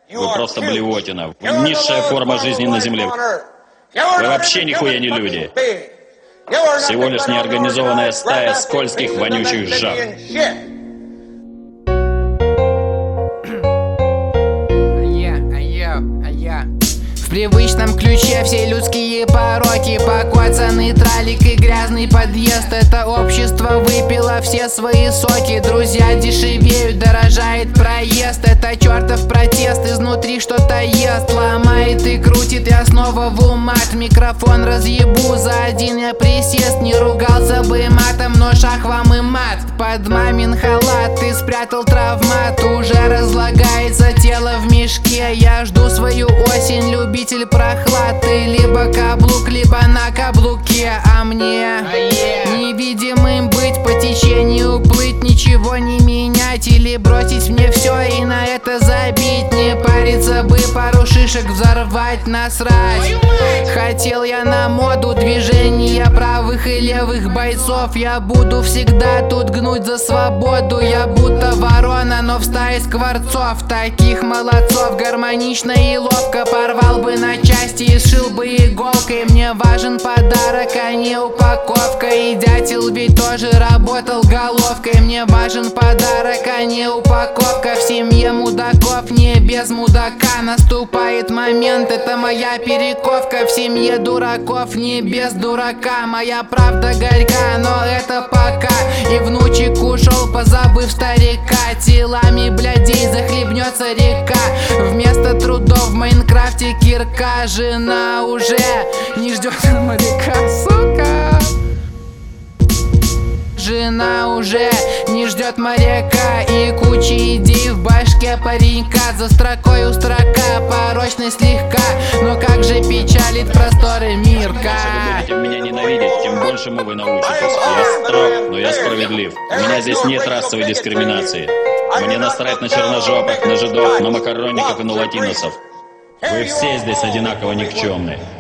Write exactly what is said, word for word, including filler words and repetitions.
Вы просто блевотина. Вы низшая форма жизни на Земле. Вы вообще нихуя не люди. Всего лишь неорганизованная стая скользких, вонючих жаб. В привычном ключе все людские пороки, покоцанный тралик и грязный подъезд. Это общество выпило все свои соки. Друзья дешевеют, дорожает проезд. Это чертов протест, изнутри что-то ест. Ломает и крутит, я снова в умат. Микрофон разъебу за один я присест. Не ругался бы матом, но шах вам и мат. Под мамин халат ты спрятал травмат. Уже разлагается тело в мешке. Я жду свою осень, любитель прохлад. Ты либо каблук, либо на каблуке. А мне невидимым быть, по течению плыть, ничего не менять или бросить мне все и на это забить. Не париться бы, пару шишек взорвать, насрать. Хотел я на моду движения правых и левых бойцов. Я буду всегда тут гнуть за свободу. Я будто ворона, но в стае скворцов. Таких молодцов гармонично и ловко порвал бы на части и сшил бы иголкой. Мне важен подарок, а не упаковка. И дятел ведь тоже работал головкой. Мне важен подарок, а не упаковка. В семье мудаков не без мудака. Наступает момент, это моя перековка. В семье дураков не без дурака. Моя правда горька, но это пока. И внучек ушел, позабыв старика. Телами блядей захлебнется река. Вместо трудов в Майнкрафте кирка. Жена уже не ждет моряка, сука. Жена уже не ждет моряка. И куча идей в башке паренька. За строкой у строка порочность слегка. Но как же печалит просторы мирка. Чем больше вы будете меня ненавидеть, тем большему вы научитесь. Я строг, но я справедлив. У меня здесь нет расовой дискриминации. Мне насрать на черножопых, на жидов, на макаронников и на латиносов. Вы все здесь одинаково никчемны.